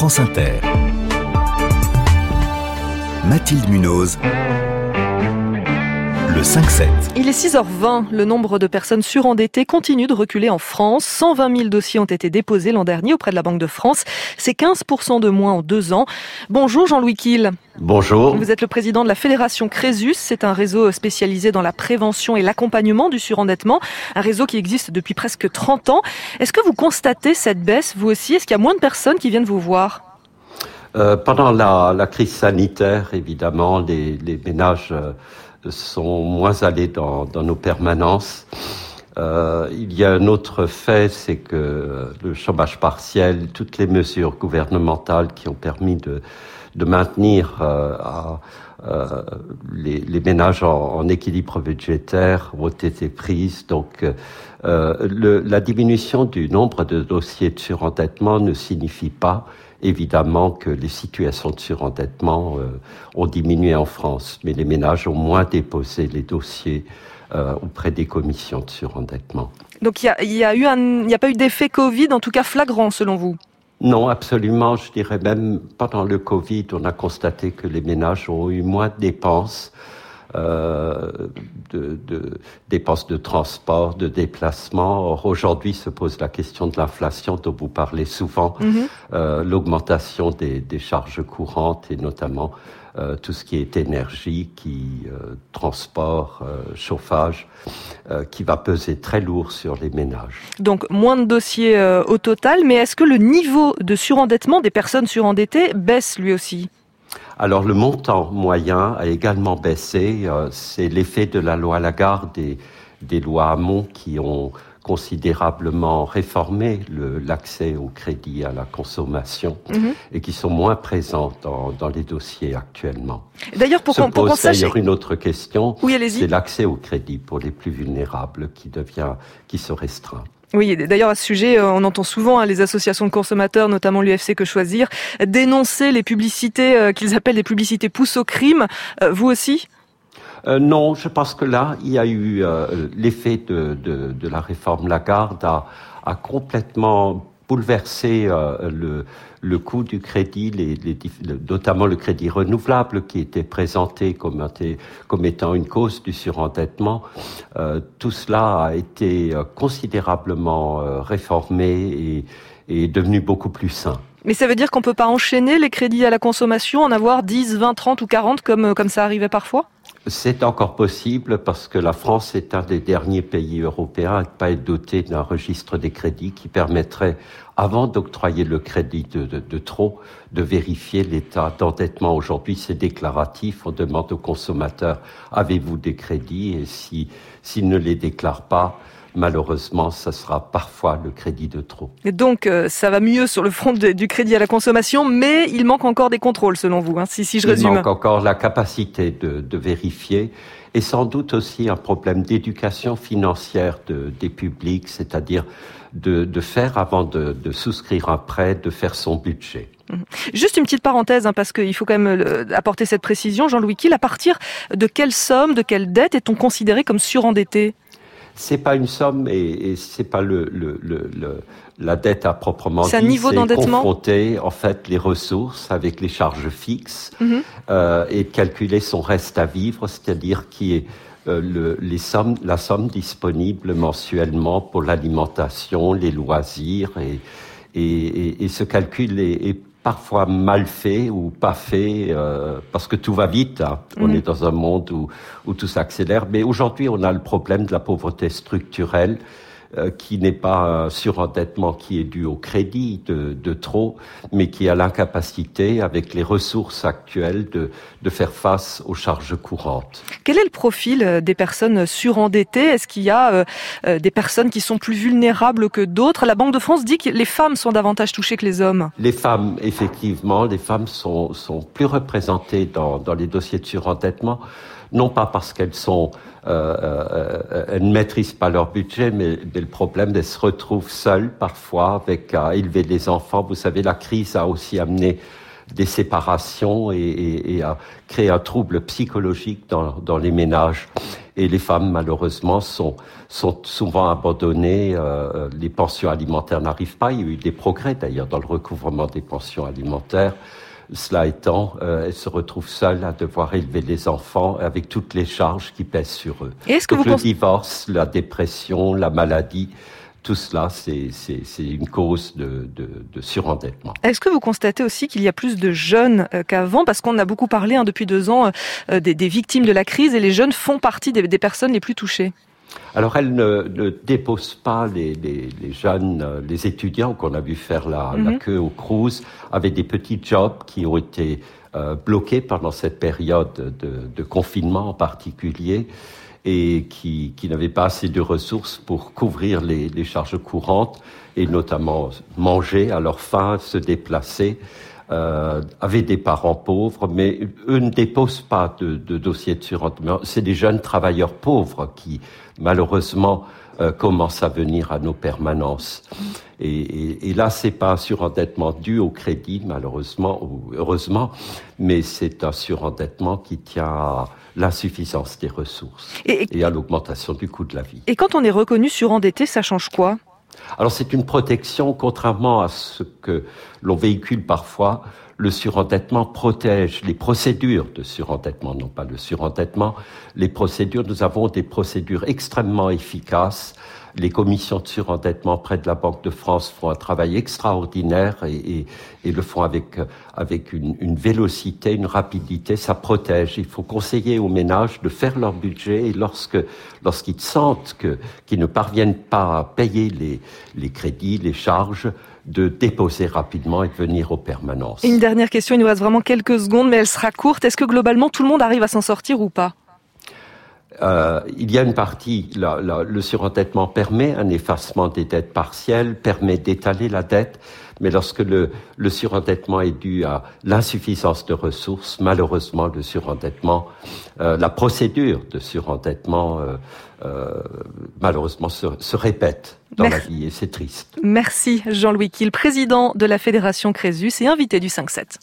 France Inter. Mathilde Munoz. Le 5-7. Il est 6h20. Le nombre de personnes surendettées continue de reculer en France. 120 000 dossiers ont été déposés l'an dernier auprès de la Banque de France. C'est 15% de moins en 2 ans. Bonjour Jean-Louis Kiel. Bonjour. Vous êtes le président de la Fédération Crésus. C'est un réseau spécialisé dans la prévention et l'accompagnement du surendettement. Un réseau qui existe depuis presque 30 ans. Est-ce que vous constatez cette baisse, vous aussi? Est-ce qu'il y a moins de personnes qui viennent vous voir? Pendant la crise sanitaire, évidemment, les ménages sont moins allés dans nos permanences. Il y a un autre fait, c'est que le chômage partiel, toutes les mesures gouvernementales qui ont permis de maintenir les ménages en équilibre budgétaire ont été prises. Donc, la diminution du nombre de dossiers de surendettement ne signifie pas évidemment que les situations de surendettement ont diminué en France, mais les ménages ont moins déposé les dossiers auprès des commissions de surendettement. Donc il n'y a pas eu d'effet Covid, en tout cas flagrant selon vous? Non, absolument. Je dirais même pendant le Covid, on a constaté que les ménages ont eu moins de dépenses, dépenses de transport, de déplacement. Or, aujourd'hui se pose la question de l'inflation dont vous parlez souvent, l'augmentation des charges courantes et notamment tout ce qui est énergie, transport, chauffage, qui va peser très lourd sur les ménages. Donc moins de dossiers au total, mais est-ce que le niveau de surendettement des personnes surendettées baisse lui aussi ? Alors le montant moyen a également baissé. C'est l'effet de la loi Lagarde et des lois Hamon qui ont considérablement réformé l'accès au crédit à la consommation et qui sont moins présents dans les dossiers actuellement. D'ailleurs, pour qu'on sache... D'ailleurs, une autre question, oui, allez-y. C'est l'accès au crédit pour les plus vulnérables qui se restreint. Oui, d'ailleurs à ce sujet, on entend souvent les associations de consommateurs, notamment l'UFC Que Choisir, dénoncer les publicités qu'ils appellent des publicités pousse au crime. Vous aussi ? Non, je pense que là, il y a eu l'effet de la réforme Lagarde a complètement bouleversé le coût du crédit, notamment le crédit renouvelable qui était présenté comme étant une cause du surendettement. Tout cela a été considérablement réformé et est devenu beaucoup plus sain. Mais ça veut dire qu'on ne peut pas enchaîner les crédits à la consommation, en avoir 10, 20, 30 ou 40 comme ça arrivait parfois ? C'est encore possible parce que la France est un des derniers pays européens à ne pas être doté d'un registre des crédits qui permettrait, avant d'octroyer le crédit de trop, de vérifier l'état d'endettement. Aujourd'hui, c'est déclaratif. On demande aux consommateurs, avez-vous des crédits? Et s'ils ne les déclarent pas, malheureusement, ça sera parfois le crédit de trop. Et donc, ça va mieux sur le front du crédit à la consommation, mais il manque encore des contrôles, selon vous, si je résume. Il manque encore la capacité de vérifier et sans doute aussi un problème d'éducation financière des publics, c'est-à-dire de faire, avant de souscrire un prêt, de faire son budget. Juste une petite parenthèse, parce qu'il faut quand même apporter cette précision. Jean-Louis Kiel, à partir de quelle somme, de quelle dette est-on considéré comme surendetté ? C'est pas une somme et c'est pas la dette à proprement dit. C'est un niveau d'endettement. Confronter en fait les ressources avec les charges fixes et calculer son reste à vivre, c'est-à-dire qui est la somme disponible mensuellement pour l'alimentation, les loisirs et ce calcul est parfois mal fait ou pas fait parce que tout va vite. On est dans un monde où tout s'accélère. Mais aujourd'hui, on a le problème de la pauvreté structurelle qui n'est pas un surendettement qui est dû au crédit de trop, mais qui a l'incapacité, avec les ressources actuelles, de faire face aux charges courantes. Quel est le profil des personnes surendettées ? Est-ce qu'il y a des personnes qui sont plus vulnérables que d'autres ? La Banque de France dit que les femmes sont davantage touchées que les hommes. Les femmes, effectivement, les femmes sont plus représentées dans les dossiers de surendettement, non pas parce qu'elles elles ne maîtrisent pas leur budget, mais le problème, elles se retrouvent seules parfois à élever des enfants. Vous savez, la crise a aussi amené des séparations et à créer un trouble psychologique dans les ménages. Et les femmes, malheureusement, sont souvent abandonnées. Les pensions alimentaires n'arrivent pas. Il y a eu des progrès, d'ailleurs, dans le recouvrement des pensions alimentaires. Cela étant, elles se retrouvent seules à devoir élever les enfants avec toutes les charges qui pèsent sur eux. Et est-ce que le divorce, la dépression, la maladie, tout cela, c'est une cause de surendettement. Est-ce que vous constatez aussi qu'il y a plus de jeunes qu'avant? Parce qu'on a beaucoup parlé depuis 2 ans des victimes de la crise, et les jeunes font partie des personnes les plus touchées. Alors, elle ne dépose pas les jeunes, les étudiants qu'on a vu faire la queue au Cruz, avec des petits jobs qui ont été bloqués pendant cette période de confinement en particulier, et qui n'avaient pas assez de ressources pour couvrir les charges courantes, et notamment manger à leur faim, se déplacer. Avaient des parents pauvres, mais eux ne déposent pas de dossier de surendettement. C'est des jeunes travailleurs pauvres qui, malheureusement, commencent à venir à nos permanences. Et là, c'est pas un surendettement dû au crédit, malheureusement, ou heureusement, mais c'est un surendettement qui tient à l'insuffisance des ressources et à l'augmentation du coût de la vie. Et quand on est reconnu surendetté, ça change quoi ? Alors, c'est une protection, contrairement à ce que l'on véhicule parfois. Le surendettement protège les procédures de surendettement, non pas le surendettement. Les procédures, nous avons des procédures extrêmement efficaces. Les commissions de surendettement près de la Banque de France font un travail extraordinaire et le font avec une vélocité, une rapidité. Ça protège. Il faut conseiller aux ménages de faire leur budget, et lorsqu'ils sentent qu'ils ne parviennent pas à payer les crédits, les charges, de déposer rapidement et de venir aux permanences. Une dernière question, il nous reste vraiment quelques secondes, mais elle sera courte. Est-ce que globalement tout le monde arrive à s'en sortir ou pas ? Il y a une partie, le surendettement permet un effacement des dettes partielles, permet d'étaler la dette, mais lorsque le surendettement est dû à l'insuffisance de ressources, malheureusement le surendettement, la procédure de surendettement, malheureusement se répète dans la vie, et c'est triste. Merci Jean-Louis Kiel, président de la Fédération Crésus et invité du 5-7.